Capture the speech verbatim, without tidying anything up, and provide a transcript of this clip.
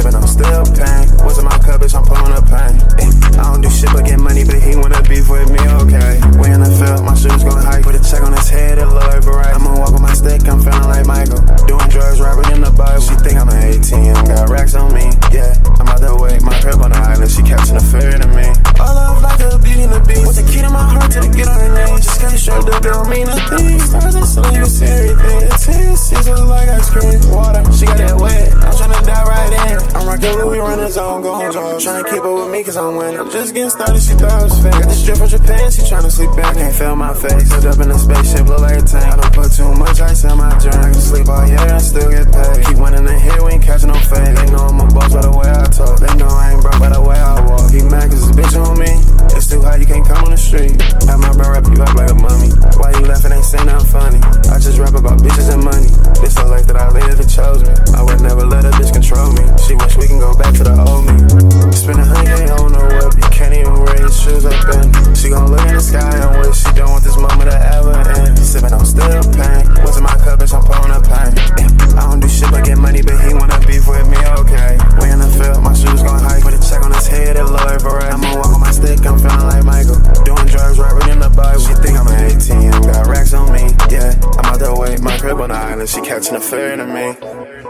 Sippin' on still pain. What's in my cup, bitch, I'm pulling the pain. I don't do shit but get money, but he wanna beef with me, okay. We in the field, my shoes gon' hike. Put a check on his head, it look like Verizon. I'ma walk with my stick, I'm feeling like Michael. Doing drugs, rapping in the Bible. She think I'm an eighteen, got racks on me, yeah. I'm out the way, my crib on the island, she catching a ferry to me. All love like a beauty and the beast. What's the key to my heart to get on her name? Just cause you showed up, don't mean a thing. Stars and sleep, it's everything. The Tennessee's look like ice cream. Water, she got that wet, I'm tryna dive right in. I'm rockin' Louis, running zone, going hard. Tryna keep up with me cause I'm winning. I'm just getting started, she thought it was fake. Got this drip from Japan, she tryna sleep back. Can't feel my face, hooked up in a spaceship, look like a tank. I don't put too much ice in my drink. I can sleep all year and still get paid. Keep winning the hit, we ain't catching no fade. They know I'm a boss by the way I talk. They know I ain't broke by the way I walk. He mad cause his bitch on me. It's too hot, you can't come on the street. Have my bro rap you up like a mummy. Why you laughing, ain't say nothing funny. I just rap about bitches and money. This the life that I live, it chose me. I would never let a bitch control me. She wish we can go back to the old me. Spend a hundred on the whip, you can't even wear your shoes up in. She gon' look in the sky and wish she don't want this moment to ever end. Sippin' on still pain. What's in my cup, bitch, I'm pulling the pain. I don't do shit but get money, but he wanna beef with me, okay. We in the field, my shoes gon' hike. Put a check on his head, it look like Verizon. I'ma walk on my stick, I'm feeling like Michael. Doing drugs, rapping in the Bible. She think I'm an eighteen, got racks on me, yeah. I'm out the way, my crib on the island, she catching a ferry to me.